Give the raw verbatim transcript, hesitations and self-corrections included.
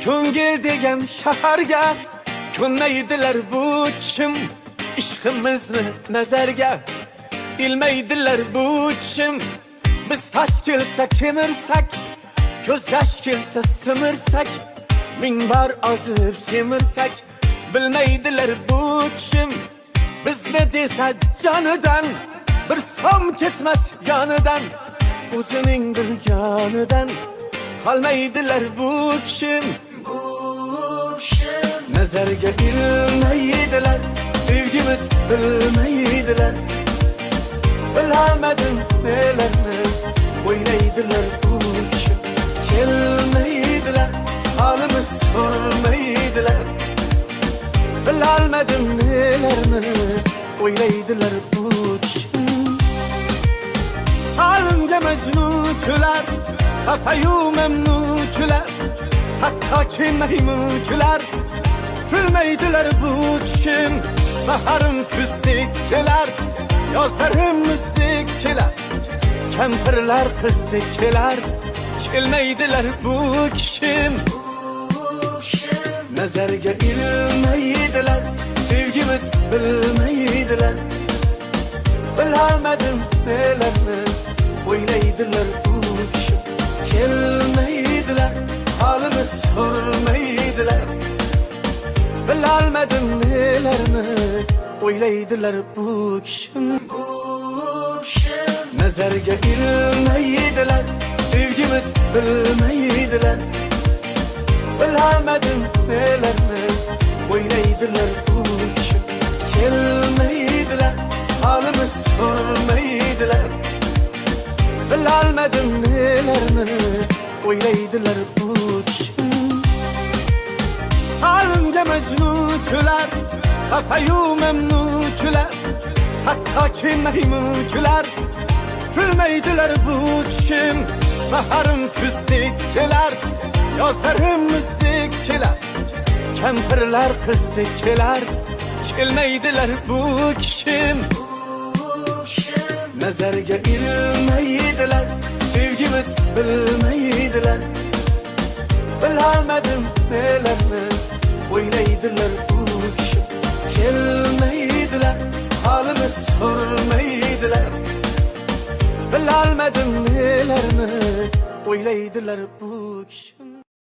Ko'ngil degan shaharga ko'nmaydilar bu kim? Ishqimizni nazarga ilmaydilar bu kim? Biz tash kelsa kemirsak, ko'z yosh kelsa simirsak, ming bor ozib semirsak, bilmaydilar bu kim? Bizni desa jonidan bir som ketmas yonidan, o'zining bilganidan qolmaydilar bu kim? Bu kim? Nazarga ilmaydilar, sevgimiz bilmaydilar. Bilamadim nelarni o'ylaydilar bu kim? Kelmaydilar, holimiz sormaydilar. Bilamadim nelarni o'ylaydilar bu kim? Halimga majnun kular, xafayu memnun kular, hattoki maymun kular. Kulmaydilar bu kim? Baharim kuzdek kelar, yozlarim muzdek kelar, kampirlar qizdek kelar. Kelmaydilar bu kim? Nazarga ilmaydilar, sevgimiz bilmaydilar. Bilamadim nelarni o'ylaydilar bu kim? Kelmaydilar, holimiz sormaydilar. Bilamadim nelarni o'ylaydilar bu kim? Nazarga ilmaydilar, sevgimiz bilmaydilar. Bilamadim nelarni o'ylaydilar bu kim? Kelmaydilar, holimiz sormaydilar. Bilamadim nelarni o'ylaydilar bu kim? Halimga majnun kular, xafayu memnun kular, hattoki maymun kular. Kulmaydilar bu kim? Baharim kuzdek kelar, yozlarim muzdek kelar, kampirlar qizdek kelar. Kelmaydilar bu kim? Nazarga ilmaydilar, sevgimiz bilmaydilar. Bilamadim nelarni o'ylaydilar bu kim? Kelmaydilar, holimiz sormaydilar. Bilamadim nelarni o'ylaydilar bu kim?